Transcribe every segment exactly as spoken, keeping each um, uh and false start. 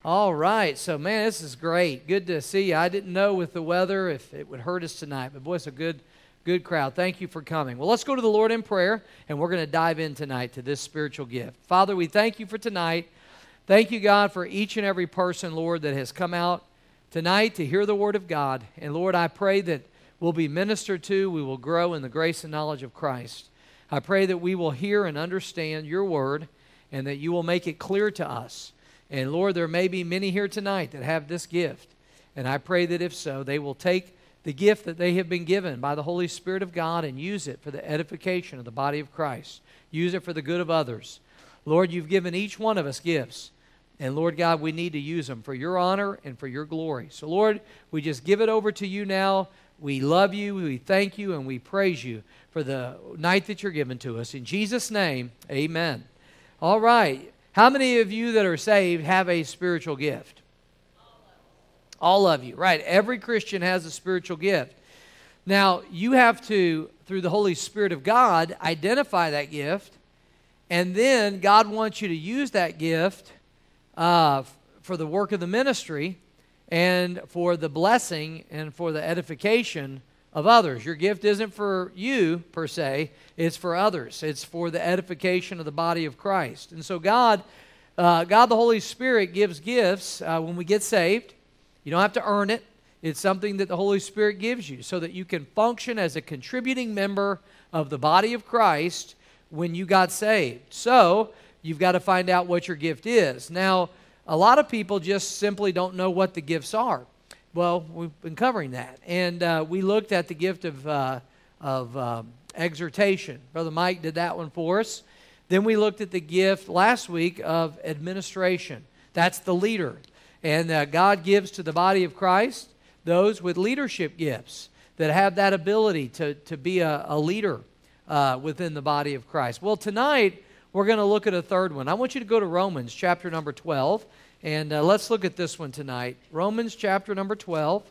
All right. So, man, this is great. Good to see you. I didn't know with the weather if it would hurt us tonight, but boy, it's a good, good crowd. Thank you for coming. Well, let's go to the Lord in prayer, and we're going to dive in tonight to this spiritual gift. Father, we thank you for tonight. Thank you, God, for each and every person, Lord, that has come out tonight to hear the Word of God. And, Lord, I pray that we'll be ministered to. We will grow in the grace and knowledge of Christ. I pray that we will hear and understand your Word and that you will make it clear to us. And, Lord, there may be many here tonight that have this gift. And I pray that if so, they will take the gift that they have been given by the Holy Spirit of God and use it for the edification of the body of Christ. Use it for the good of others. Lord, you've given each one of us gifts. And, Lord God, we need to use them for your honor and for your glory. So, Lord, we just give it over to you now. We love you, we thank you, and we praise you for the night that you're given to us. In Jesus' name, amen. All right. How many of you that are saved have a spiritual gift? All of you. Right. Every Christian has a spiritual gift. Now, you have to, through the Holy Spirit of God, identify that gift, and then God wants you to use that gift uh, for the work of the ministry and for the blessing and for the edification of others. Your gift isn't for you, per se. It's for others. It's for the edification of the body of Christ. And so God, uh, God the Holy Spirit gives gifts uh, when we get saved. You don't have to earn it. It's something that the Holy Spirit gives you so that you can function as a contributing member of the body of Christ when you got saved. So you've got to find out what your gift is. Now, a lot of people just simply don't know what the gifts are. Well, we've been covering that. And uh, we looked at the gift of, uh, of um, exhortation. Brother Mike did that one for us. Then we looked at the gift last week of administration. That's the leader. And uh, God gives to the body of Christ those with leadership gifts that have that ability to, to be a, a leader uh, within the body of Christ. Well, tonight we're going to look at a third one. I want you to go to Romans chapter number twelve. And uh, let's look at this one tonight. Romans chapter number twelve.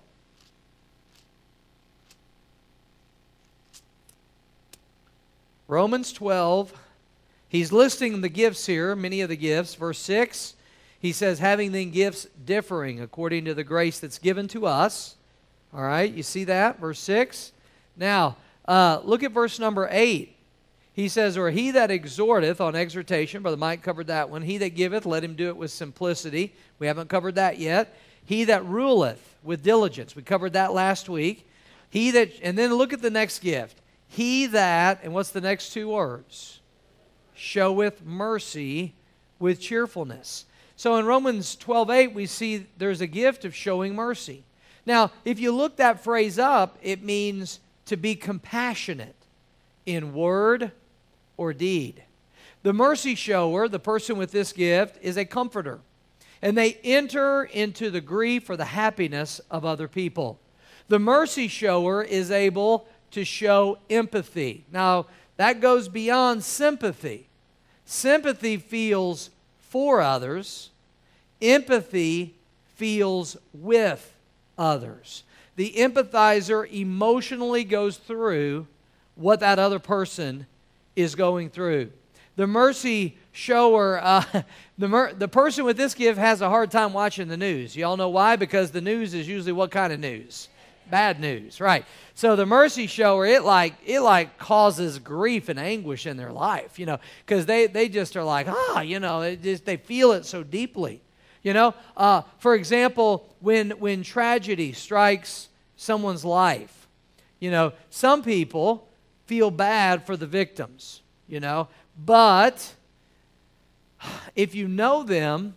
Romans twelve. He's listing the gifts here, many of the gifts. Verse six, he says, having then gifts differing according to the grace that's given to us. All right, you see that? Verse six. Now, uh, look at verse number eight. He says, or he that exhorteth, on exhortation, Brother Mike covered that one. He that giveth, let him do it with simplicity. We haven't covered that yet. He that ruleth with diligence. We covered that last week. He that, and then look at the next gift. He that, and what's the next two words? Showeth mercy with cheerfulness. So in Romans twelve eight, we see there's a gift of showing mercy. Now, if you look that phrase up, it means to be compassionate in word or deed. The mercy shower, the person with this gift, is a comforter. And they enter into the grief or the happiness of other people. The mercy shower is able to show empathy. Now, that goes beyond sympathy. Sympathy feels for others. Empathy feels with others. The empathizer emotionally goes through what that other person is going through. The mercy shower, uh, the, mer- the person with this gift has a hard time watching the news. You all know why? Because the news is usually what kind of news? Bad news, right? So the mercy shower, it like it like causes grief and anguish in their life, you know, because they, they just are like, ah, you know, it just, they feel it so deeply. You know, uh, for example, when when tragedy strikes someone's life, you know, some people feel bad for the victims, you know. But if you know them,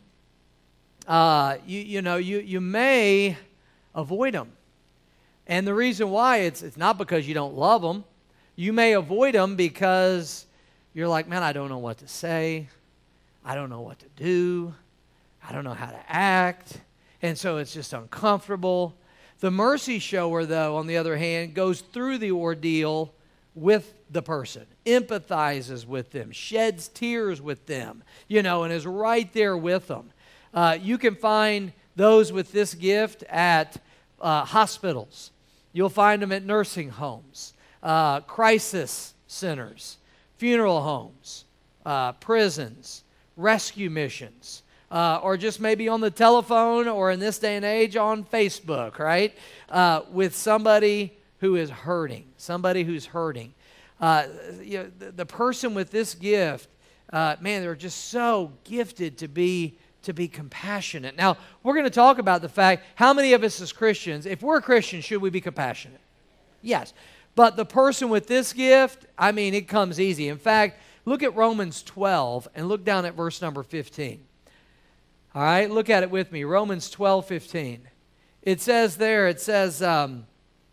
uh, you you know you you may avoid them, and the reason why it's it's not because you don't love them. You may avoid them because you're like, man, I don't know what to say, I don't know what to do, I don't know how to act, and so it's just uncomfortable. The mercy shower, though, on the other hand, goes through the ordeal with the person, empathizes with them, sheds tears with them, you know, and is right there with them. Uh, you can find those with this gift at uh, hospitals. You'll find them at nursing homes, uh, crisis centers, funeral homes, uh, prisons, rescue missions, uh, or just maybe on the telephone, or in this day and age on Facebook, right? Uh, with somebody who is hurting, somebody who's hurting. Uh, you know, the, the person with this gift, uh, man, they're just so gifted to be to be compassionate. Now, we're going to talk about the fact, how many of us as Christians, if we're Christians, should we be compassionate? Yes. But the person with this gift, I mean, it comes easy. In fact, look at Romans twelve and look down at verse number fifteen. All right, look at it with me. Romans twelve fifteen. It says there, it says, um,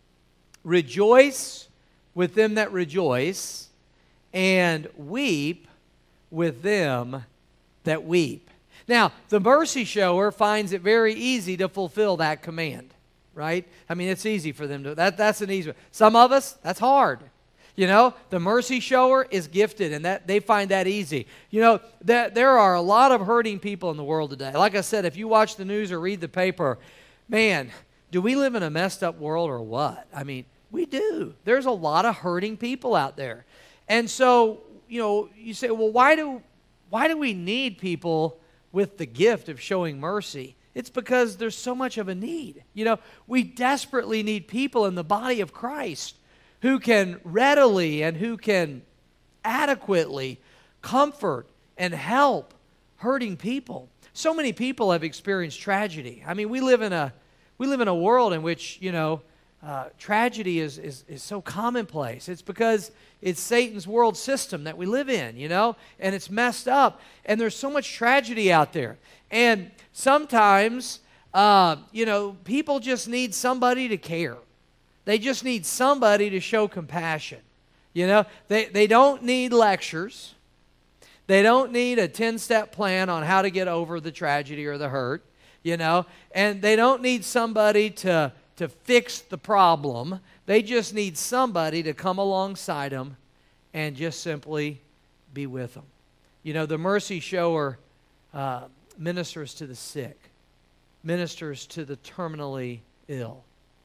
rejoice with them that rejoice, and weep with them that weep. Now, the mercy shower finds it very easy to fulfill that command, right? I mean, it's easy for them to, that, that's an easy one. Some of us, that's hard. You know, the mercy shower is gifted, and that they find that easy. You know, that there are a lot of hurting people in the world today. Like I said, if you watch the news or read the paper, man, do we live in a messed up world or what? I mean, we do. There's a lot of hurting people out there. And so, you know, you say, well, why do, why do we need people with the gift of showing mercy? It's because there's so much of a need. You know, we desperately need people in the body of Christ who can readily and who can adequately comfort and help hurting people. So many people have experienced tragedy. I mean, we live in a we live in a world in which, you know, uh, tragedy is, is is so commonplace. It's because it's Satan's world system that we live in, you know, and it's messed up. And there's so much tragedy out there. And sometimes, uh, you know, people just need somebody to care. They just need somebody to show compassion. You know, they, they don't need lectures. They don't need a ten-step plan on how to get over the tragedy or the hurt, you know, and they don't need somebody to, to fix the problem. They just need somebody to come alongside them and just simply be with them. You know, the mercy shower uh, ministers to the sick, ministers to the terminally ill,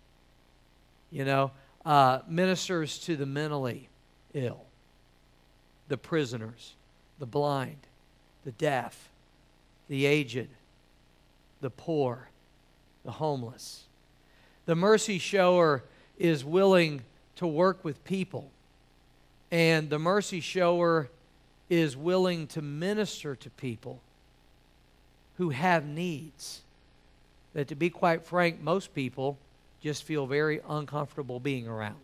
you know, uh, ministers to the mentally ill, the prisoners, the blind, the deaf, the aged, the poor, the homeless. The mercy shower is willing to work with people, and the mercy shower is willing to minister to people who have needs that, to be quite frank, most people just feel very uncomfortable being around.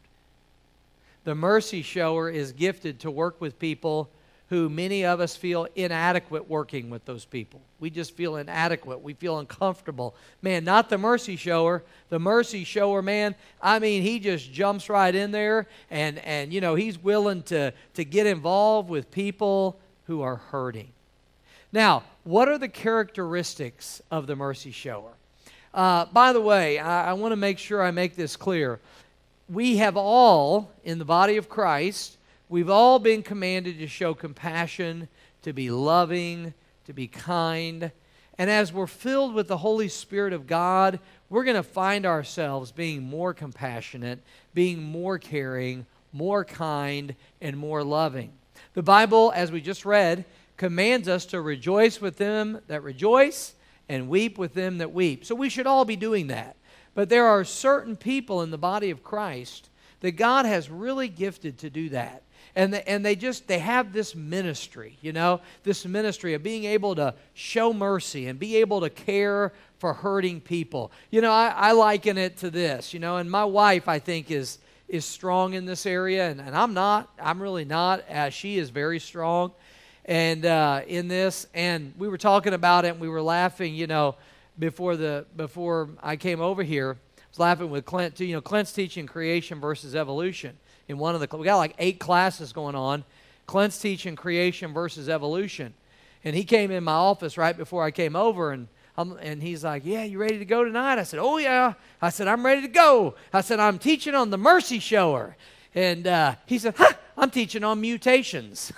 The mercy shower is gifted to work with people who many of us feel inadequate working with those people. We just feel inadequate. We feel uncomfortable. Man, not the mercy shower. The mercy shower, man, I mean, he just jumps right in there, and, and you know, he's willing to, to get involved with people who are hurting. Now, what are the characteristics of the mercy shower? Uh, by the way, I, I want to make sure I make this clear. We have all, in the body of Christ, we've all been commanded to show compassion, to be loving, to be kind. And as we're filled with the Holy Spirit of God, we're going to find ourselves being more compassionate, being more caring, more kind, and more loving. The Bible, as we just read, commands us to rejoice with them that rejoice and weep with them that weep. So we should all be doing that. But there are certain people in the body of Christ that God has really gifted to do that. And they, and they just, they have this ministry, you know, this ministry of being able to show mercy and be able to care for hurting people. You know, I, I liken it to this, you know, and my wife, I think, is is strong in this area, and, and I'm not. I'm really not. Uh, she is very strong and uh, in this, and we were talking about it, and we were laughing, you know, before the before I came over here. I was laughing with Clint, too. You know, Clint's teaching creation versus evolution. In one of the, we got like eight classes going on. Clint's teaching creation versus evolution. And he came in my office right before I came over, and I'm, and he's like, yeah, you ready to go tonight? I said, oh, yeah. I said, I'm ready to go. I said, I'm teaching on the mercy shower. And uh, he said, huh, I'm teaching on mutations.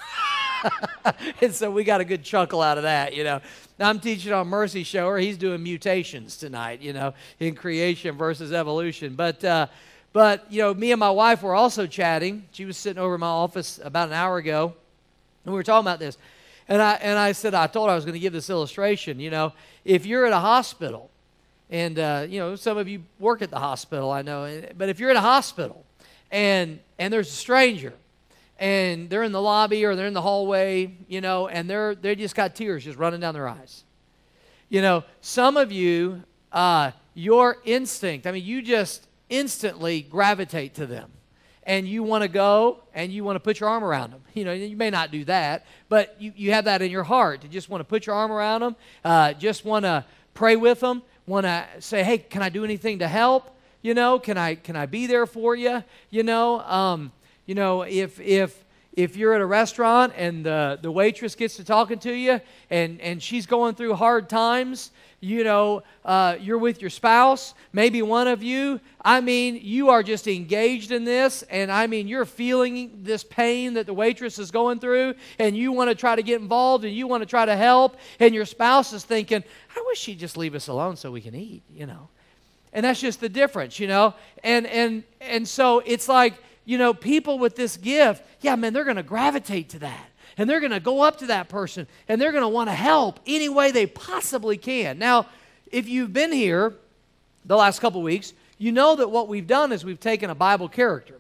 And so we got a good chuckle out of that, you know. I'm teaching on mercy shower. He's doing mutations tonight, you know, in creation versus evolution. But, uh, But, you know, me and my wife were also chatting. She was sitting over in my office about an hour ago, and we were talking about this. And I, and I said, I told her I was going to give this illustration. You know, if you're at a hospital, and, uh, you know, some of you work at the hospital, I know, but if you're at a hospital and, and there's a stranger, and they're in the lobby or they're in the hallway, you know, and they're, they just got tears just running down their eyes. You know, some of you, uh, your instinct, I mean, you just instantly gravitate to them. And you want to go and you want to put your arm around them. You know, you may not do that, but you, you have that in your heart. You just want to put your arm around them, uh, just want to pray with them, want to say, hey, can I do anything to help? You know, can I can I be there for you? You know, um, you know, if if if you're at a restaurant and the, the waitress gets to talking to you and, and she's going through hard times, you know, uh, you're with your spouse, maybe one of you, I mean, you are just engaged in this, and I mean, you're feeling this pain that the waitress is going through, and you want to try to get involved, and you want to try to help, and your spouse is thinking, I wish she'd just leave us alone so we can eat, you know. And that's just the difference, you know. And and and so it's like, you know, people with this gift, yeah, man, they're going to gravitate to that. And they're going to go up to that person, and they're going to want to help any way they possibly can. Now, if you've been here the last couple weeks, you know that what we've done is we've taken a Bible character.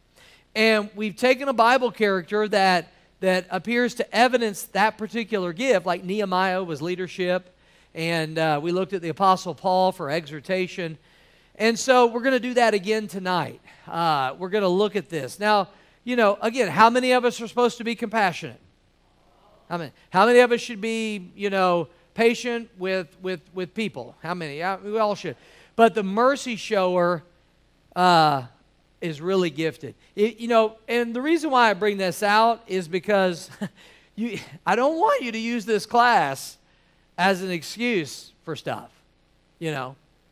And we've taken a Bible character that, that appears to evidence that particular gift, like Nehemiah was leadership, and uh, we looked at the Apostle Paul for exhortation. And so we're going to do that again tonight. Uh, we're going to look at this. Now, you know, again, how many of us are supposed to be compassionate? How many? How many of us should be, you know, patient with with with people? How many? Yeah, we all should. But the mercy shower uh, is really gifted. It, you know, and the reason why I bring this out is because you. I don't want you to use this class as an excuse for stuff. You know.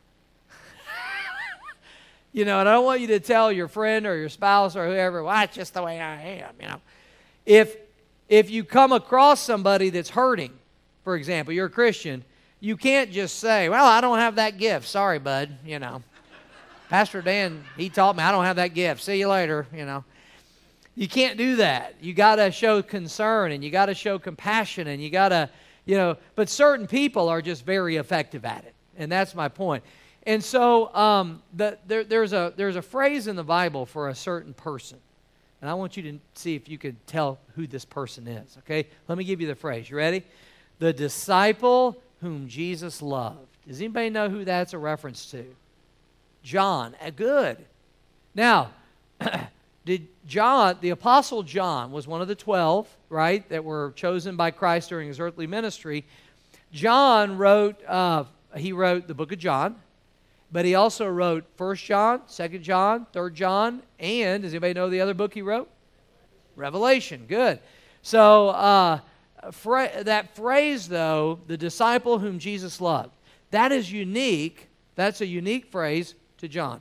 You know, and I don't want you to tell your friend or your spouse or whoever, well, that's just the way I am, you know. If, if you come across somebody that's hurting, for example, you're a Christian, you can't just say, well, I don't have that gift. Sorry, bud, you know. Pastor Dan, he taught me I don't have that gift. See you later, you know. You can't do that. You got to show concern, and you got to show compassion, and you got to, you know, but certain people are just very effective at it, and that's my point. And so um, the, there, there's, a, there's a phrase in the Bible for a certain person. And I want you to see if you could tell who this person is, okay? Let me give you the phrase. You ready? The disciple whom Jesus loved. Does anybody know who that's a reference to? John. Uh, good. Now, did John, the Apostle John, was one of the twelve, right, that were chosen by Christ during his earthly ministry. John wrote, uh, he wrote the book of John. But he also wrote First John, Second John, Third John, and does anybody know the other book he wrote? Revelation. Good. So uh, fra- that phrase, though, the disciple whom Jesus loved, that is unique. That's a unique phrase to John.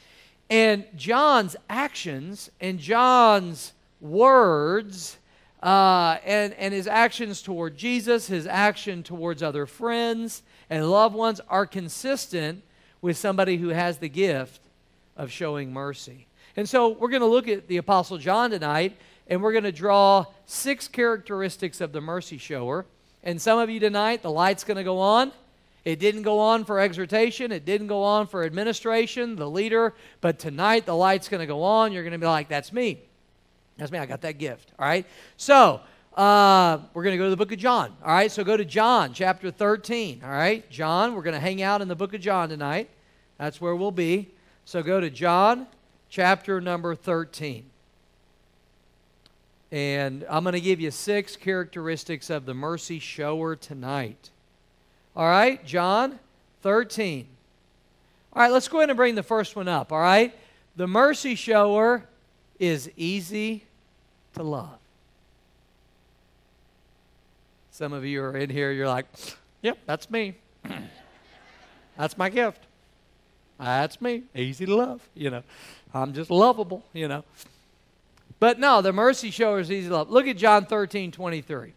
And John's actions and John's words uh, and, and his actions toward Jesus, his action towards other friends and loved ones are consistent with somebody who has the gift of showing mercy. And so we're going to look at the Apostle John tonight, and we're going to draw six characteristics of the mercy shower. And some of you tonight, the light's going to go on. It didn't go on for exhortation. It didn't go on for administration, the leader. But tonight, the light's going to go on. You're going to be like, that's me. That's me. I got that gift. All right? So uh, we're going to go to the book of John. All right? So go to John chapter thirteen. All right? John, we're going to hang out in the book of John tonight. That's where we'll be. So go to John chapter number thirteen. And I'm going to give you six characteristics of the mercy shower tonight. All right, John thirteen. All right, let's go ahead and bring the first one up, all right? The mercy shower is easy to love. Some of you are in here, you're like, yep, that's me. That's my gift. That's me. Easy to love, you know. I'm just lovable, you know. But no, the mercy shower is easy to love. Look at John thirteen twenty-three.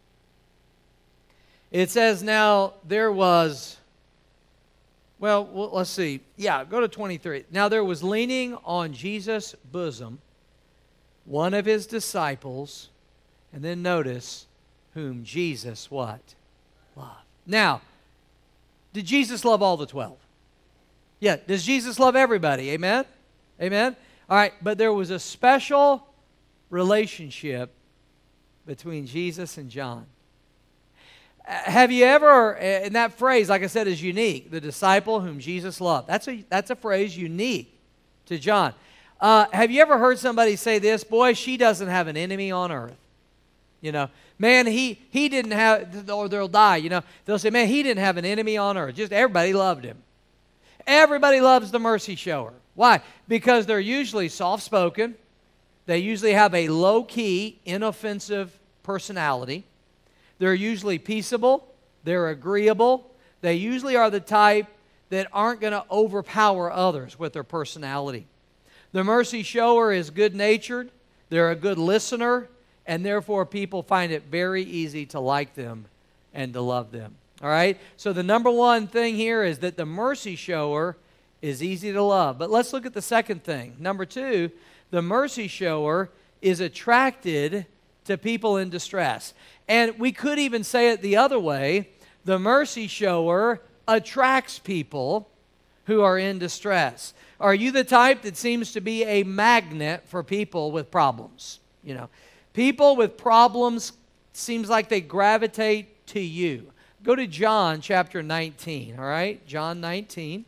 It says, now there was, well, well, let's see. Yeah, go to twenty-three. Now there was leaning on Jesus' bosom one of his disciples, and then notice, whom Jesus what? Loved. Now, did Jesus love all the twelve? Yeah. Does Jesus love everybody? Amen? Amen? All right. But there was a special relationship between Jesus and John. Have you ever, and that phrase, like I said, is unique, the disciple whom Jesus loved. That's a, that's a phrase unique to John. Uh, have you ever heard somebody say this? Boy, she doesn't have an enemy on earth. You know, man, he, he didn't have, or they'll die, you know. They'll say, man, he didn't have an enemy on earth. Just everybody loved him. Everybody loves the mercy shower. Why? Because they're usually soft-spoken. They usually have a low-key, inoffensive personality. They're usually peaceable. They're agreeable. They usually are the type that aren't going to overpower others with their personality. The mercy shower is good-natured. They're a good listener. And therefore, people find it very easy to like them and to love them. All right? So the number one thing here is that the mercy shower is easy to love. But let's look at the second thing. Number two, the mercy shower is attracted to people in distress. And we could even say it the other way. The mercy shower attracts people who are in distress. Are you the type that seems to be a magnet for people with problems? You know, people with problems seems like they gravitate to you. Go to John chapter nineteen, all right? John nineteen.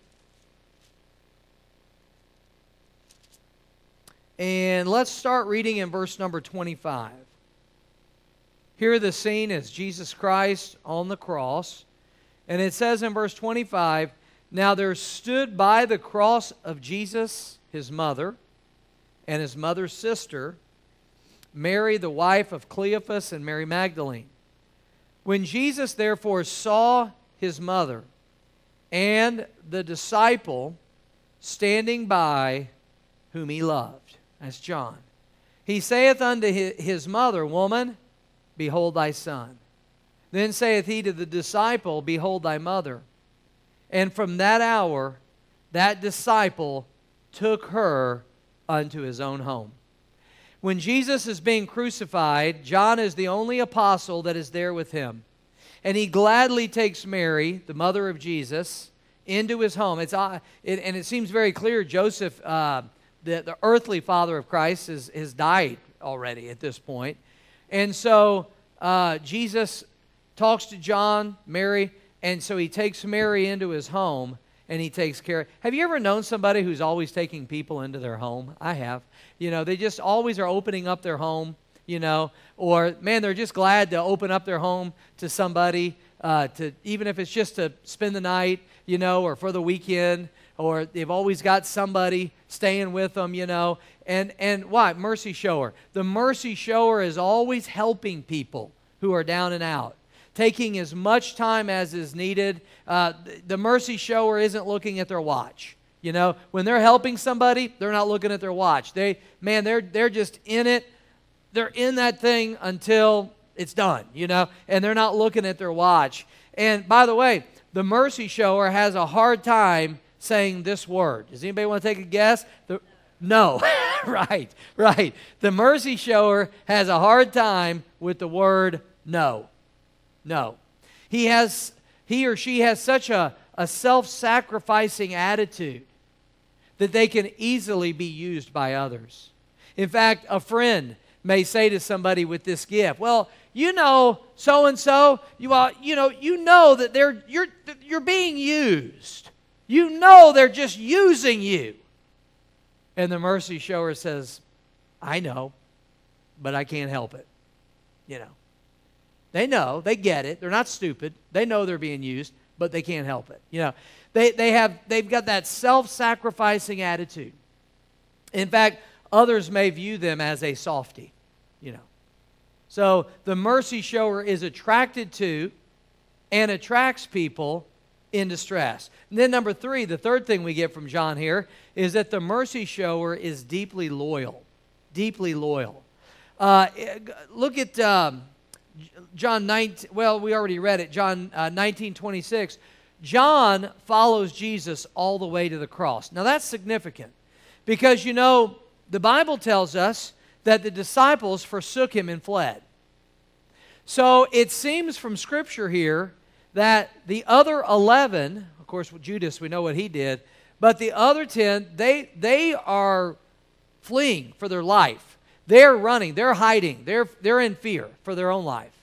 And let's start reading in verse number twenty-five. Here the scene is Jesus Christ on the cross. And it says in verse twenty-five, now there stood by the cross of Jesus his mother and his mother's sister, Mary the wife of Cleophas and Mary Magdalene. When Jesus therefore saw his mother and the disciple standing by whom he loved, that's John, he saith unto his mother, Woman, behold thy son. Then saith he to the disciple, Behold thy mother. And from that hour, that disciple took her unto his own home. When Jesus is being crucified, John is the only apostle that is there with him. And he gladly takes Mary, the mother of Jesus, into his home. It's, uh, it, and it seems very clear Joseph, uh, the, the earthly father of Christ, is, has died already at this point. And so uh, Jesus talks to John, Mary, and so he takes Mary into his home, and he takes care. Have you ever known somebody who's always taking people into their home? I have. You know, they just always are opening up their home, you know, or, man, they're just glad to open up their home to somebody, uh, to even if it's just to spend the night, you know, or for the weekend, or they've always got somebody staying with them, you know. And, and why? Mercy shower. The mercy shower is always helping people who are down and out, taking as much time as is needed. Uh, the mercy shower isn't looking at their watch. You know, when they're helping somebody, they're not looking at their watch. They, man, they're they're just in it. They're in that thing until it's done, you know, and they're not looking at their watch. And by the way, the mercy shower has a hard time saying this word. Does anybody want to take a guess? The, no. Right, right. The mercy shower has a hard time with the word no. No. He has, he or she has such a, a self-sacrificing attitude that they can easily be used by others. In fact, a friend may say to somebody with this gift, well, you know, so-and-so, you, uh, you know, you know that they're, you're, you're being used. You know they're just using you. And the mercy shower says, I know, but I can't help it. You know. They know, they get it. They're not stupid. They know they're being used, but they can't help it. You know, they, they have, they've got that self-sacrificing attitude. In fact, others may view them as a softie, you know. So the mercy shower is attracted to and attracts people in distress. And then number three, the third thing we get from John here is that the mercy shower is deeply loyal. Deeply loyal. Uh, look at... Um, John nineteen, well, we already read it, John uh, nineteen twenty-six. John follows Jesus all the way to the cross. Now that's significant because, you know, the Bible tells us that the disciples forsook him and fled. So it seems from Scripture here that the other eleven, of course, with Judas, we know what he did, but the other ten, they, they are fleeing for their life. They're running. They're hiding. They're, they're in fear for their own life.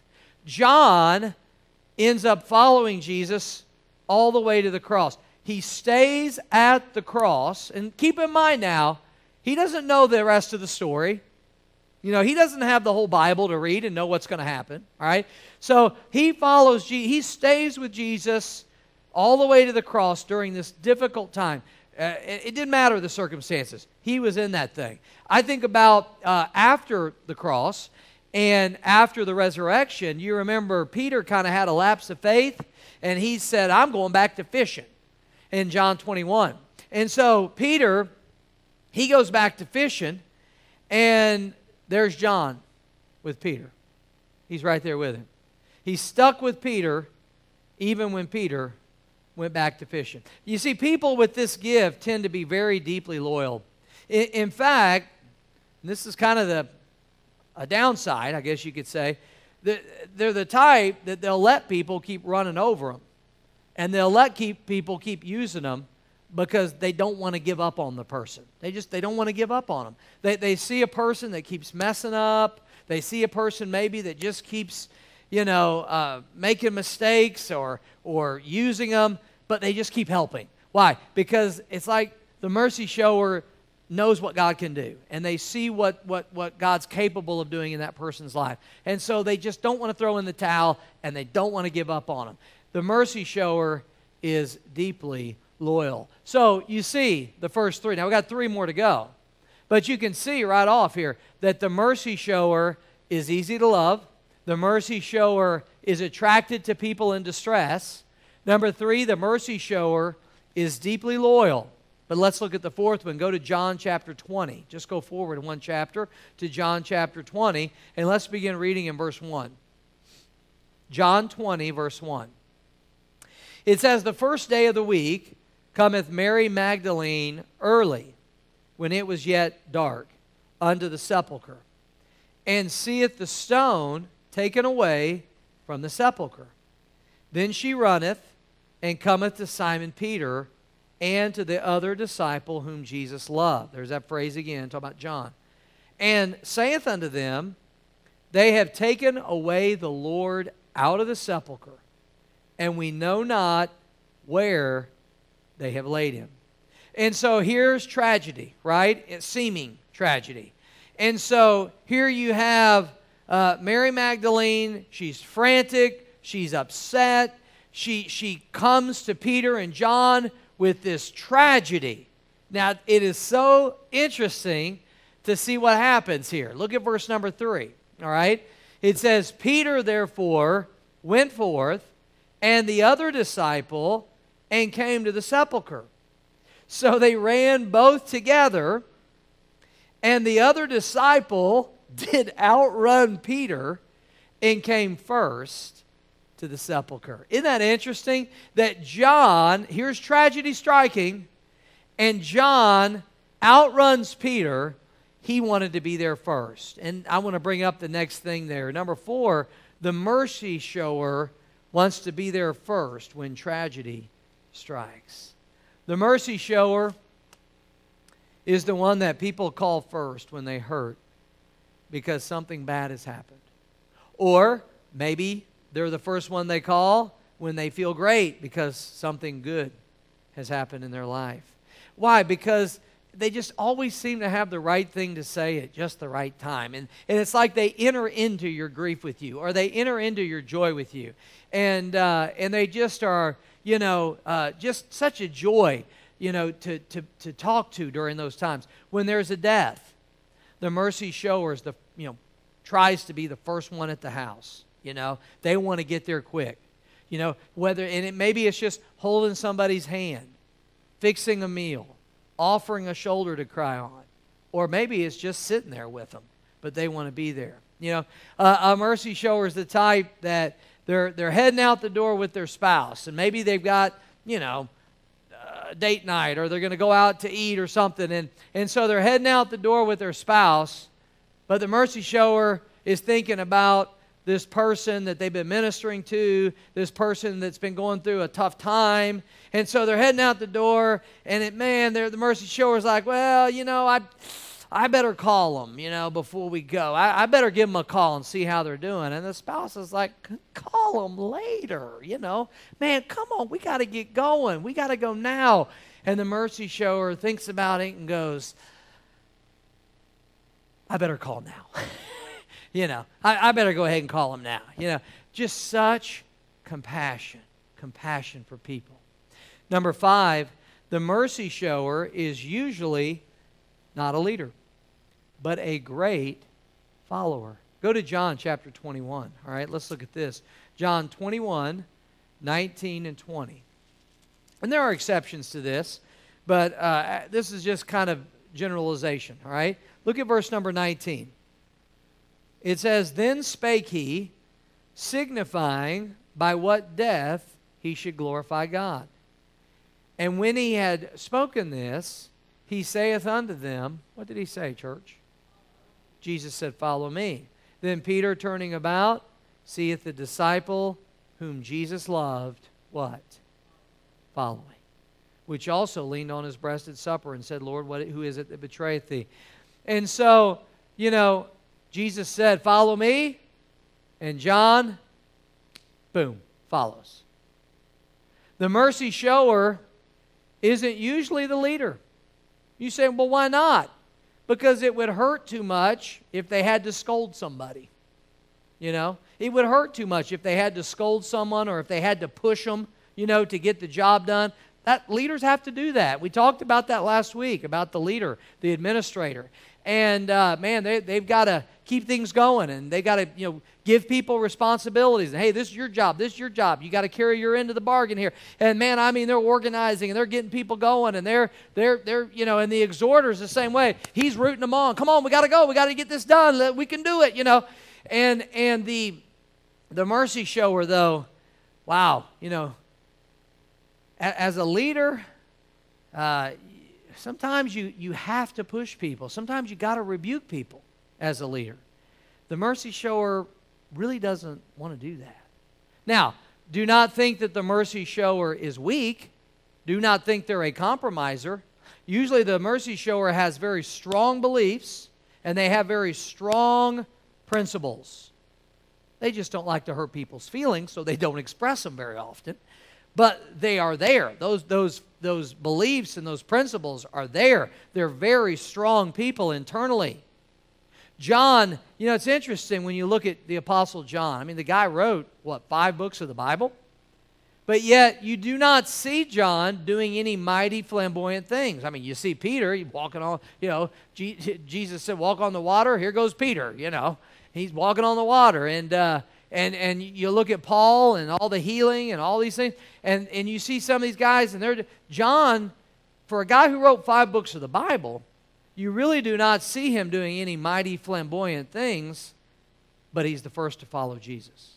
John ends up following Jesus all the way to the cross. He stays at the cross. And keep in mind now, he doesn't know the rest of the story. You know, he doesn't have the whole Bible to read and know what's going to happen. All right? So he follows, Je- he stays with Jesus all the way to the cross during this difficult time. Uh, it, it didn't matter the circumstances. He was in that thing. I think about uh, after the cross and after the resurrection, you remember Peter kind of had a lapse of faith, and he said, I'm going back to fishing in John twenty-one. And so Peter, he goes back to fishing, and there's John with Peter. He's right there with him. He's stuck with Peter even when Peter went back to fishing. You see, people with this gift tend to be very deeply loyal. In, in fact, this is kind of the a downside, I guess you could say. They're the type that they'll let people keep running over them. And they'll let keep people keep using them because they don't want to give up on the person. They just, they don't want to give up on them. They, they see a person that keeps messing up. They see a person maybe that just keeps, you know, uh, making mistakes or, or using them, but they just keep helping. Why? Because it's like the mercy shower knows what God can do, and they see what, what, what God's capable of doing in that person's life. And so they just don't want to throw in the towel, and they don't want to give up on them. The mercy shower is deeply loyal. So you see the first three. Now we've got three more to go. But you can see right off here that the mercy shower is easy to love. The mercy shower is attracted to people in distress. Number three, the mercy shower is deeply loyal. But let's look at the fourth one. Go to John chapter twenty. Just go forward one chapter to John chapter twenty, and let's begin reading in verse one. John twenty, verse one. It says, the first day of the week cometh Mary Magdalene early, when it was yet dark, unto the sepulchre, and seeth the stone taken away from the sepulchre. Then she runneth, and cometh to Simon Peter, and to the other disciple whom Jesus loved. There's that phrase again, talking about John. And saith unto them, they have taken away the Lord out of the sepulchre, and we know not where they have laid him. And so here's tragedy, right? It's seeming tragedy. And so here you have uh, Mary Magdalene. She's frantic. She's upset. She, she comes to Peter and John with this tragedy. Now, it is so interesting to see what happens here. Look at verse number three, all right? It says, Peter, therefore, went forth, and the other disciple, and came to the sepulchre. So they ran both together, and the other disciple did outrun Peter and came first to the sepulchre. Isn't that interesting? That John, here's tragedy striking, and John outruns Peter. He wanted to be there first. And I want to bring up the next thing there. Number four, the mercy shower wants to be there first when tragedy strikes. The mercy shower is the one that people call first when they hurt because something bad has happened. Or maybe they're the first one they call when they feel great because something good has happened in their life. Why? Because they just always seem to have the right thing to say at just the right time. And, and it's like they enter into your grief with you, or they enter into your joy with you. And, uh, and they just are, you know, uh, just such a joy, you know, to, to, to talk to during those times. When there's a death, the mercy shower is the, you know, tries to be the first one at the house. You know, they want to get there quick. You know, whether, and it, maybe it's just holding somebody's hand, fixing a meal, offering a shoulder to cry on. Or maybe it's just sitting there with them, but they want to be there. You know, uh, a mercy shower is the type that they're, they're heading out the door with their spouse, and maybe they've got, you know, a date night, or they're going to go out to eat or something, and, and so they're heading out the door with their spouse, but the mercy shower is thinking about this person that they've been ministering to, this person that's been going through a tough time. And so they're heading out the door, and it, man, the mercy shower's like, well, you know, I I better call them, you know, before we go. I, I better give them a call and see how they're doing. And the spouse is like, call them later, you know. Man, come on, we got to get going. We got to go now. And the mercy shower thinks about it and goes, I better call now. You know, I, I better go ahead and call them now. You know, just such compassion, compassion for people. Number five, the mercy shower is usually not a leader, but a great follower. Go to John chapter twenty-one. All right, let's look at this. John twenty-one, nineteen and twenty. And there are exceptions to this, but uh, this is just kind of generalization. All right, look at verse number nineteen. It says, then spake he, signifying by what death he should glorify God. And when he had spoken this, he saith unto them, what did he say, church? Jesus said, follow me. Then Peter, turning about, seeth the disciple whom Jesus loved, what? Following. Which also leaned on his breast at supper and said, Lord, what, who is it that betrayeth thee? And so, you know, Jesus said, follow me. And John, boom, follows. The mercy shower isn't usually the leader. You say, well, why not? Because it would hurt too much if they had to scold somebody. You know, it would hurt too much if they had to scold someone or if they had to push them, you know, to get the job done. That leaders have to do that. We talked about that last week, about the leader, the administrator. And, uh, man, they, they've got to keep things going, and they got to, you know, give people responsibilities. And, hey, this is your job. This is your job. You got to carry your end of the bargain here. And, man, I mean, they're organizing, and they're getting people going, and they're, they're, they're, you know, and the exhorter's the same way. He's rooting them on. Come on, we got to go. We got to get this done. We can do it, you know. And, and the, the mercy shower, though, wow, you know, as a leader, uh, sometimes you, you have to push people. Sometimes you got to rebuke people as a leader. The mercy shower really doesn't want to do that. Now, do not think that the mercy shower is weak. Do not think they're a compromiser. Usually the mercy shower has very strong beliefs, and they have very strong principles. They just don't like to hurt people's feelings, so they don't express them very often. But they are there. Those, those, those beliefs and those principles are there. They're very strong people internally. John, you know, it's interesting when you look at the Apostle John. I mean, the guy wrote, what, five books of the Bible? But yet, you do not see John doing any mighty, flamboyant things. I mean, you see Peter, he's walking on, you know, Jesus said, walk on the water. Here goes Peter, you know. He's walking on the water. And, uh, And and you look at Paul and all the healing and all these things, and, and you see some of these guys, and they're John, for a guy who wrote five books of the Bible, you really do not see him doing any mighty, flamboyant things, but he's the first to follow Jesus.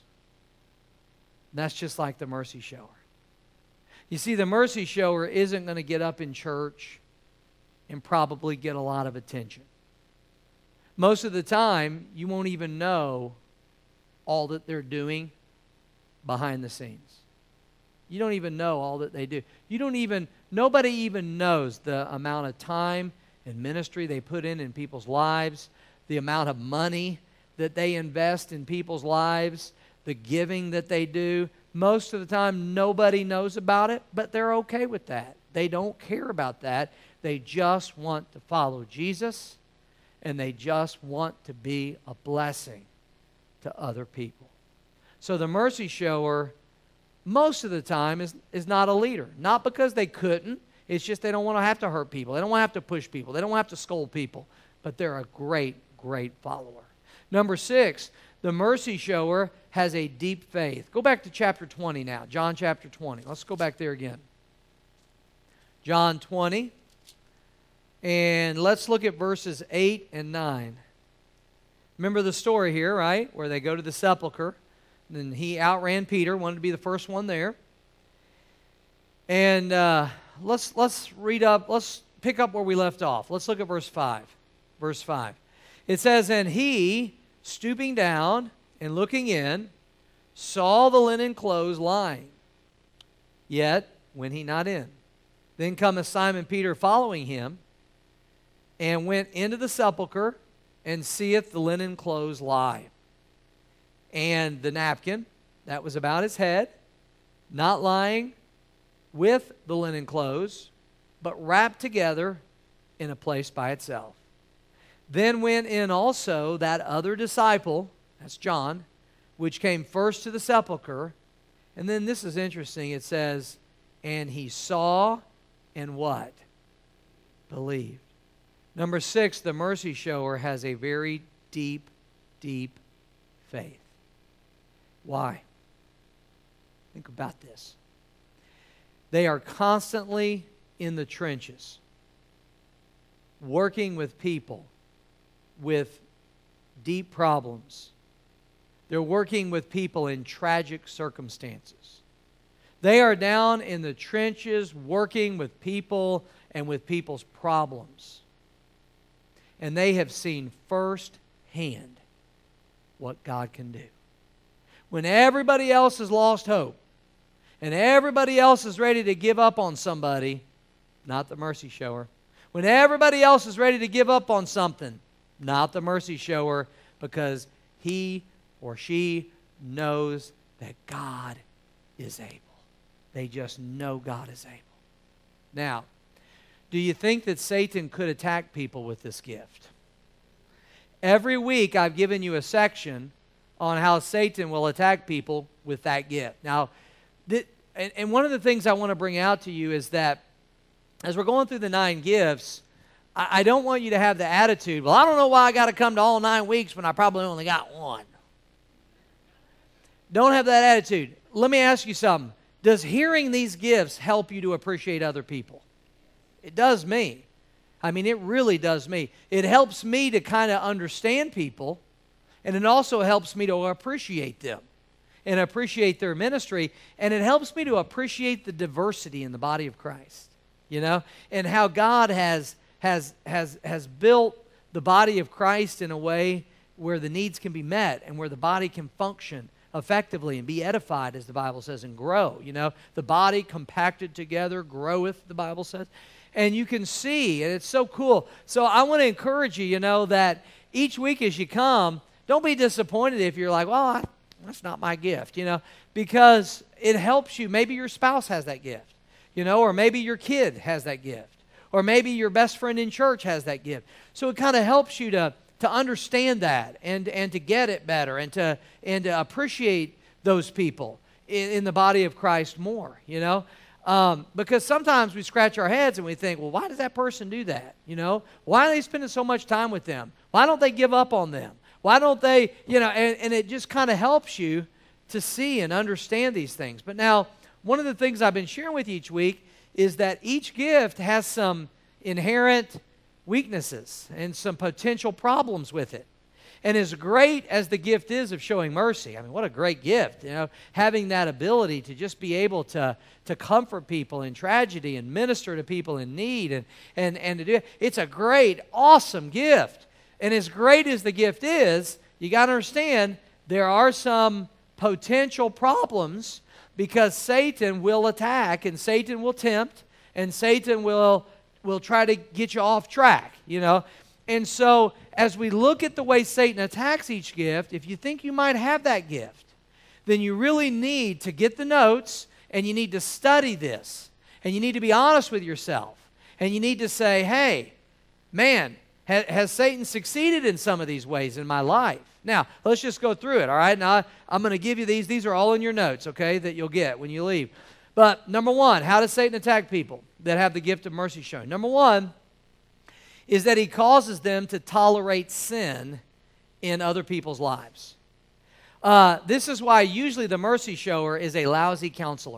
And that's just like the mercy shower. You see, the mercy shower isn't going to get up in church and probably get a lot of attention. Most of the time, you won't even know all that they're doing behind the scenes. You don't even know all that they do. You don't even, nobody even knows the amount of time and ministry they put in in people's lives, the amount of money that they invest in people's lives, the giving that they do. Most of the time, nobody knows about it, but they're okay with that. They don't care about that. They just want to follow Jesus, and they just want to be a blessing to other people. So the mercy shower, most of the time, is, is not a leader. Not because they couldn't. It's just they don't want to have to hurt people. They don't want to have to push people. They don't want to have to scold people. But they're a great, great follower. Number six, the mercy shower has a deep faith. Go back to chapter twenty now. John chapter twenty. Let's go back there again. John twenty. And let's look at verses eight and nine. Remember the story here, right? Where they go to the sepulcher. And he outran Peter, wanted to be the first one there. And uh, let's, let's read up, let's pick up where we left off. Let's look at verse five. Verse five. It says, and he, stooping down and looking in, saw the linen clothes lying, yet went he not in. Then cometh Simon Peter following him, and went into the sepulchre, and seeth the linen clothes lie, and the napkin that was about his head, not lying with the linen clothes, but wrapped together in a place by itself. Then went in also that other disciple, that's John, which came first to the sepulchre. And then this is interesting. It says, and he saw and what? Believed. Number six, the mercy shower has a very deep, deep faith. Why? Think about this. They are constantly in the trenches, working with people with deep problems. They're working with people in tragic circumstances. They are down in the trenches working with people and with people's problems. And they have seen firsthand what God can do. When everybody else has lost hope and everybody else is ready to give up on somebody, not the mercy shower. When everybody else is ready to give up on something, not the mercy shower, because he or she knows that God is able. They just know God is able. Now, do you think that Satan could attack people with this gift? Every week I've given you a section on how Satan will attack people with that gift. Now, th- and, and one of the things I want to bring out to you is that as we're going through the nine gifts, I, I don't want you to have the attitude, well, I don't know why I got to come to all nine weeks when I probably only got one. Don't have that attitude. Let me ask you something. Does hearing these gifts help you to appreciate other people? It does me. I mean, it really does me. It helps me to kind of understand people, and it also helps me to appreciate them and appreciate their ministry, and it helps me to appreciate the diversity in the body of Christ, you know, and how God has, has, has, has built the body of Christ in a way where the needs can be met and where the body can function effectively and be edified, as the Bible says, and grow. You know, the body compacted together groweth, the Bible says. And you can see, and it's so cool. So I want to encourage you, you know, that each week as you come, don't be disappointed if you're like, well, I, that's not my gift, you know, because it helps you. Maybe your spouse has that gift, you know, or maybe your kid has that gift, or maybe your best friend in church has that gift. So it kind of helps you to to understand that and, and to get it better and to, and to appreciate those people in, in the body of Christ more, you know. Um, because sometimes we scratch our heads and we think, well, why does that person do that? You know, why are they spending so much time with them? Why don't they give up on them? Why don't they, you know, and, and it just kind of helps you to see and understand these things. But now, one of the things I've been sharing with you each week is that each gift has some inherent weaknesses and some potential problems with it. And as great as the gift is of showing mercy, I mean, what a great gift, you know, having that ability to just be able to, to comfort people in tragedy and minister to people in need and, and, and to do it. It's a great, awesome gift. And as great as the gift is, you got to understand there are some potential problems because Satan will attack and Satan will tempt and Satan will will try to get you off track, you know. And so as we look at the way Satan attacks each gift, if you think you might have that gift, then you really need to get the notes and you need to study this. And you need to be honest with yourself. And you need to say, hey, man, ha- has Satan succeeded in some of these ways in my life? Now, let's just go through it, all right? Now, I'm going to give you these. These are all in your notes, okay, that you'll get when you leave. But number one, how does Satan attack people that have the gift of mercy shown? Number one is that he causes them to tolerate sin in other people's lives. Uh, this is why usually the mercy shower is a lousy counselor.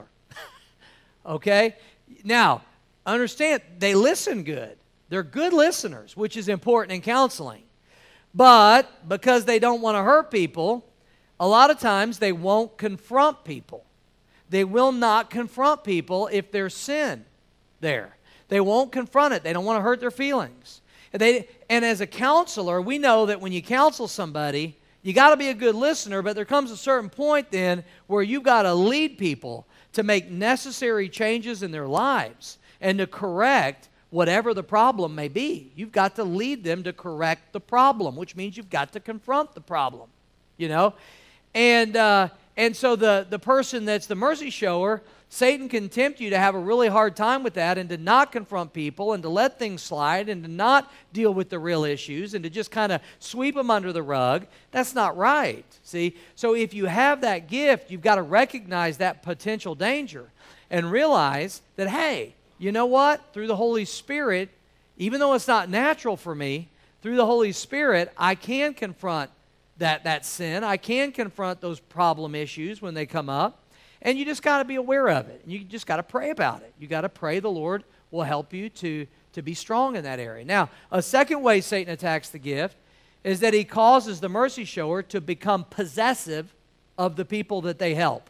Okay? Now, understand, they listen good. They're good listeners, which is important in counseling. But because they don't want to hurt people, a lot of times they won't confront people. They will not confront people if there's sin there. They won't confront it. They don't want to hurt their feelings. And, they, and as a counselor, we know that when you counsel somebody, you got to be a good listener, but there comes a certain point then where you've got to lead people to make necessary changes in their lives and to correct whatever the problem may be. You've got to lead them to correct the problem, which means you've got to confront the problem, you know? And uh, and so the, the person that's the mercy shower, Satan can tempt you to have a really hard time with that and to not confront people and to let things slide and to not deal with the real issues and to just kind of sweep them under the rug. That's not right, see? So if you have that gift, you've got to recognize that potential danger and realize that, hey, you know what? Through the Holy Spirit, even though it's not natural for me, through the Holy Spirit, I can confront that, that sin. I can confront those problem issues when they come up. And you just got to be aware of it. You just got to pray about it. You got to pray the Lord will help you to, to be strong in that area. Now, a second way Satan attacks the gift is that he causes the mercy shower to become possessive of the people that they help.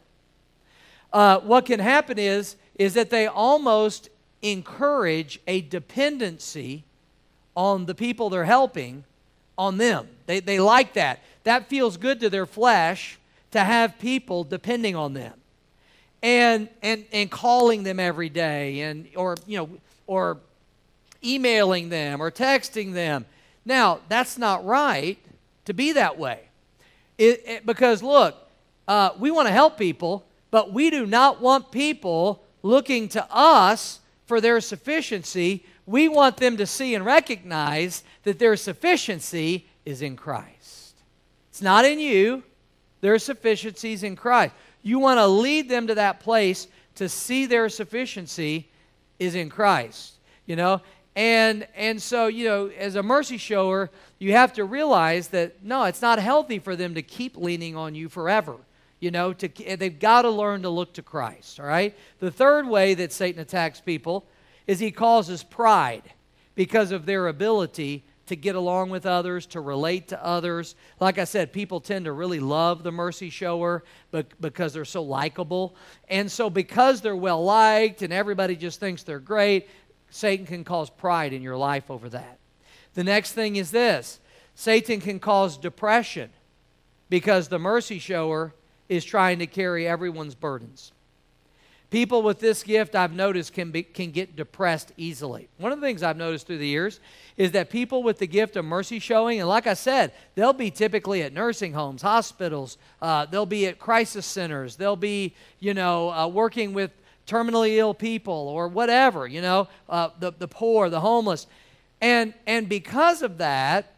Uh, what can happen is, is that they almost encourage a dependency on the people they're helping on them. They, they like that. That feels good to their flesh to have people depending on them and, and, and calling them every day and, or, you know, or emailing them or texting them. Now, that's not right to be that way. It, it, because, look, uh, we want to help people, but we do not want people looking to us for their sufficiency. We want them to see and recognize that their sufficiency is in Christ. It's not in you. Their sufficiency is in Christ. You want to lead them to that place to see their sufficiency is in Christ, you know. And, and so, you know, as a mercy shower, you have to realize that, no, it's not healthy for them to keep leaning on you forever. You know, to, they've got to learn to look to Christ, all right? The third way that Satan attacks people is he causes pride because of their ability to get along with others, to relate to others. Like I said, people tend to really love the mercy shower because they're so likable. And so because they're well-liked and everybody just thinks they're great, Satan can cause pride in your life over that. The next thing is this. Satan can cause depression because the mercy shower is trying to carry everyone's burdens. People with this gift, I've noticed, can, be, can get depressed easily. One of the things I've noticed through the years is that people with the gift of mercy showing, and like I said, they'll be typically at nursing homes, hospitals, uh, they'll be at crisis centers, they'll be, you know, uh, working with terminally ill people or whatever, you know, uh, the, the poor, the homeless. And, and because of that,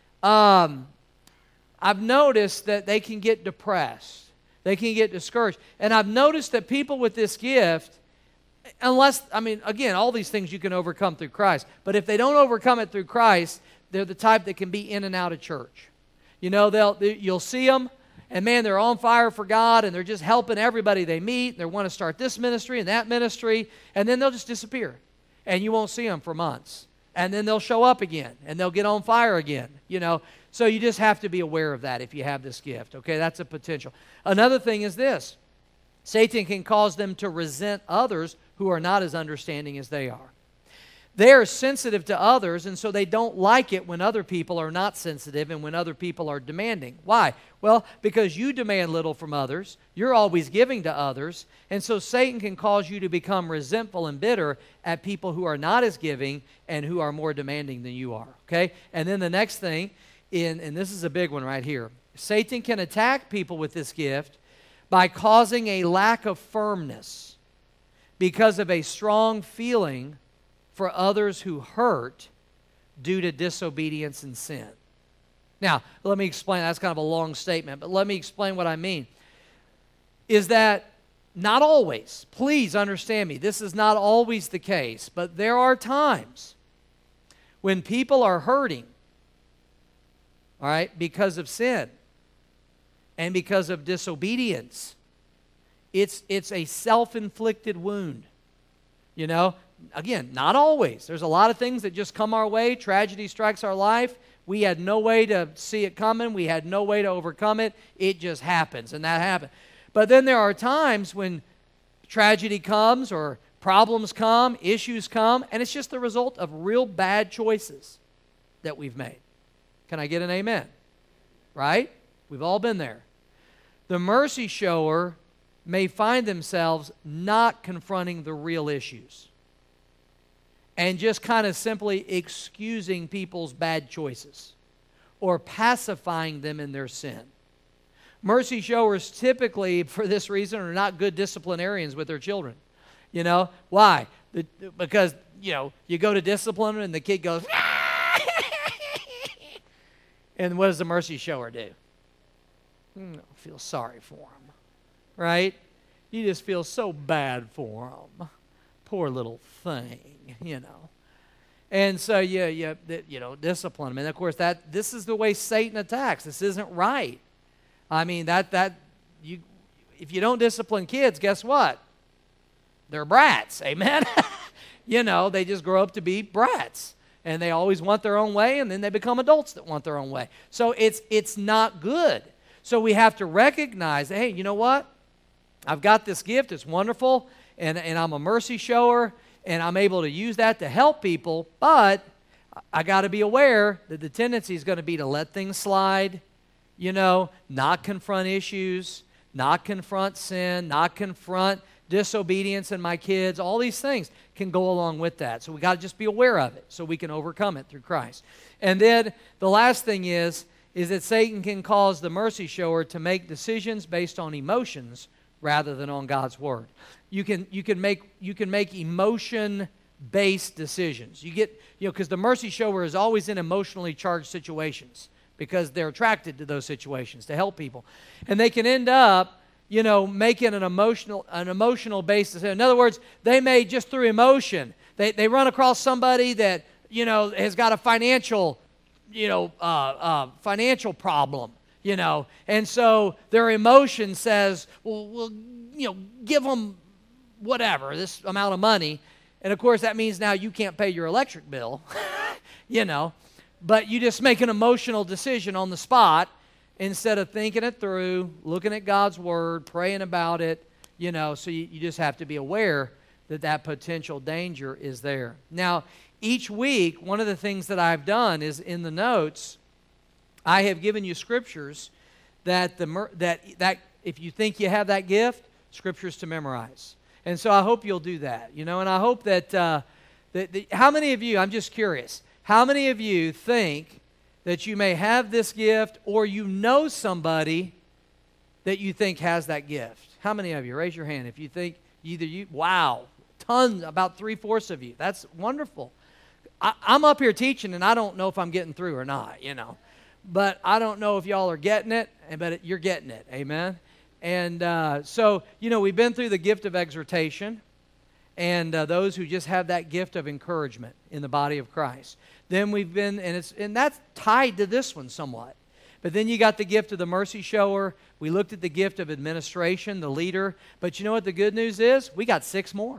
um, I've noticed that they can get depressed. They can get discouraged. And I've noticed that people with this gift, unless, I mean, again, all these things you can overcome through Christ. But if they don't overcome it through Christ, they're the type that can be in and out of church. You know, they'll, they, you'll see them, and man, they're on fire for God, and they're just helping everybody they meet. They want to start this ministry and that ministry, and then they'll just disappear. And you won't see them for months. And then they'll show up again, and they'll get on fire again, you know. So you just have to be aware of that if you have this gift, okay? That's a potential. Another thing is this. Satan can cause them to resent others who are not as understanding as they are. They are sensitive to others, and so they don't like it when other people are not sensitive and when other people are demanding. Why? Well, because you demand little from others. You're always giving to others, and so Satan can cause you to become resentful and bitter at people who are not as giving and who are more demanding than you are, okay? And then the next thing, in, and this is a big one right here, Satan can attack people with this gift by causing a lack of firmness because of a strong feeling for others who hurt due to disobedience and sin. Now, let me explain. That's kind of a long statement, but let me explain what I mean. Is that not always, please understand me, this is not always the case, but there are times when people are hurting, all right, because of sin and because of disobedience. It's, it's a self-inflicted wound, you know. Again, not always. There's a lot of things that just come our way. Tragedy strikes our life. We had no way to see it coming. We had no way to overcome it. It just happens, and that happened. But then there are times when tragedy comes or problems come, issues come, and it's just the result of real bad choices that we've made. Can I get an amen? Right? We've all been there. The mercy shower may find themselves not confronting the real issues and just kind of simply excusing people's bad choices or pacifying them in their sin. Mercy showers typically, for this reason, are not good disciplinarians with their children. You know, why? The, because, you know, you go to discipline and the kid goes, and what does the mercy shower do? Mm, feel sorry for him, right? You just feel so bad for him. Poor little thing, you know. And so you, you, you know, discipline him. And of course, that this is the way Satan attacks. This isn't right. I mean, that, that you, if you don't discipline kids, guess what? They're brats, amen? You know, they just grow up to be brats. And they always want their own way, and then they become adults that want their own way. So it's, it's not good. So we have to recognize, hey, you know what? I've got this gift. It's wonderful, and, and I'm a mercy shower, and I'm able to use that to help people, but I got to be aware that the tendency is going to be to let things slide, you know, not confront issues, not confront sin, not confront disobedience in my kids. All these things can go along with that. So we got to just be aware of it so we can overcome it through Christ. And then the last thing is, is that Satan can cause the mercy shower to make decisions based on emotions rather than on God's word. You can, you can make, you can make emotion-based decisions. You get, you know, because the mercy shower is always in emotionally charged situations because they're attracted to those situations to help people. And they can end up, you know, making an emotional, an emotional basis. In other words, they may just through emotion, they, they run across somebody that, you know, has got a financial, you know, uh, uh, financial problem, you know, and so their emotion says, well, we'll, you know, give them whatever, this amount of money, and of course that means now you can't pay your electric bill, you know, but you just make an emotional decision on the spot, instead of thinking it through, looking at God's word, praying about it, you know, so you, you just have to be aware that that potential danger is there. Now, each week, one of the things that I've done is in the notes, I have given you scriptures that, the, that, that if you think you have that gift, scriptures to memorize. And so I hope you'll do that, you know, and I hope that, uh, that, that how many of you, I'm just curious, how many of you think that you may have this gift, or you know somebody that you think has that gift? How many of you? Raise your hand if you think either you, wow, tons, about three-fourths of you. That's wonderful. I, I'm up here teaching, and I don't know if I'm getting through or not, you know. But I don't know if y'all are getting it, but it, you're getting it, amen? And uh, so, you know, we've been through the gift of exhortation, and uh, those who just have that gift of encouragement in the body of Christ. Then we've been, and it's and that's tied to this one somewhat. But then you got the gift of the mercy shower. We looked at the gift of administration, the leader. But you know what the good news is? We got six more.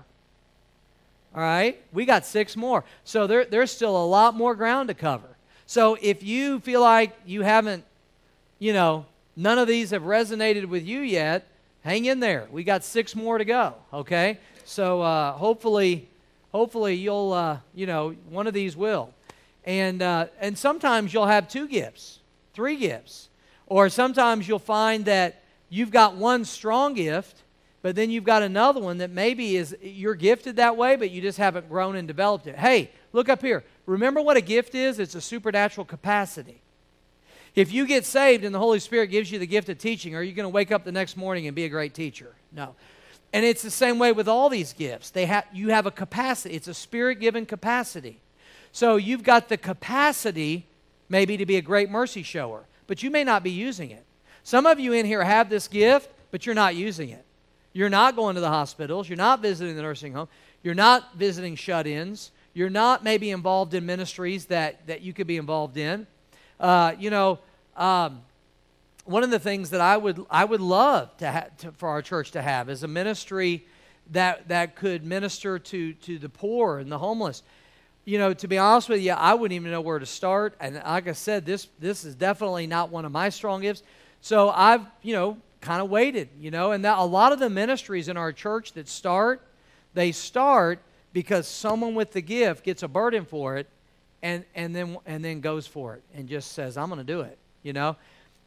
All right? We got six more. So there, there's still a lot more ground to cover. So if you feel like you haven't, you know, none of these have resonated with you yet, hang in there. We got six more to go, okay? So uh, hopefully, hopefully you'll, uh, you know, one of these will. And, uh, and sometimes you'll have two gifts, three gifts. Or sometimes you'll find that you've got one strong gift, but then you've got another one that maybe is, you're gifted that way, but you just haven't grown and developed it. Hey, look up here. Remember what a gift is? It's a supernatural capacity. If you get saved and the Holy Spirit gives you the gift of teaching, are you going to wake up the next morning and be a great teacher? No. And it's the same way with all these gifts. They ha- you have a capacity. It's a Spirit-given capacity. So you've got the capacity maybe to be a great mercy shower, but you may not be using it. Some of you in here have this gift, but you're not using it. You're not going to the hospitals. You're not visiting the nursing home. You're not visiting shut-ins. You're not maybe involved in ministries that, that you could be involved in. Uh, you know, um, one of the things that I would I would love to, ha- to for our church to have is a ministry that that could minister to to the poor and the homeless. You know, to be honest with you, I wouldn't even know where to start. And like I said, this this is definitely not one of my strong gifts. So I've, you know, kind of waited, you know. And that, a lot of the ministries in our church that start, they start because someone with the gift gets a burden for it and, and, then, and then goes for it and just says, I'm going to do it, you know.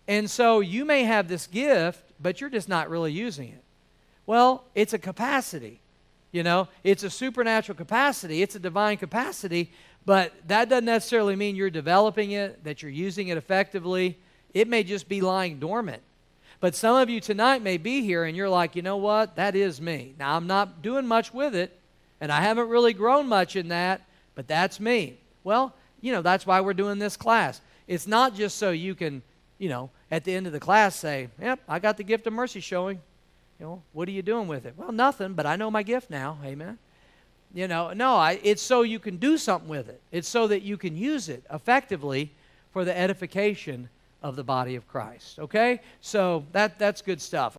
And so you may have this gift, but you're just not really using it. Well, it's a capacity. You know, it's a supernatural capacity. It's a divine capacity, but that doesn't necessarily mean you're developing it, that you're using it effectively. It may just be lying dormant. But some of you tonight may be here and you're like, you know what? That is me. Now, I'm not doing much with it, and I haven't really grown much in that, but that's me. Well, you know, that's why we're doing this class. It's not just so you can, you know, at the end of the class say, yep, I got the gift of mercy showing. You know, what are you doing with it? Well, nothing, but I know my gift now. Amen. You know, no, I, it's so you can do something with it. It's so that you can use it effectively for the edification of the body of Christ. Okay? So that that's good stuff.